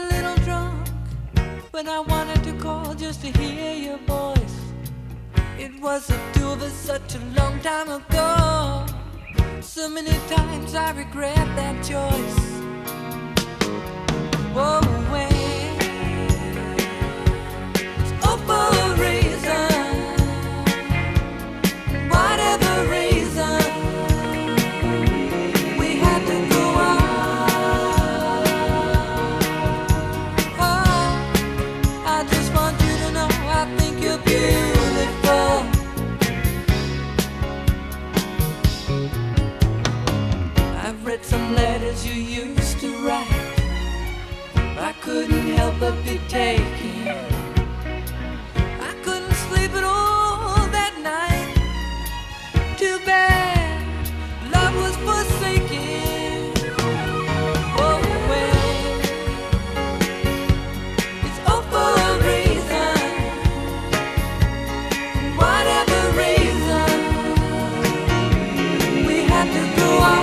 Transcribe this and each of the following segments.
little drunk when I wanted to call just to hear your voice. It was the two of us such a long time ago. So many times I regret that choice. Whoa, it's all for a reason. Whatever reason, we had to go on. Oh, I just want you to know I think you're beautiful. I've read some letters you used to write. I couldn't help but be taken. I couldn't sleep at all that night. Too bad love was forsaken. Oh well, it's all for a reason. Whatever reason, we had to go on.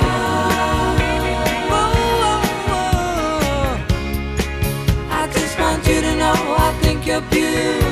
You to know I think you're beautiful.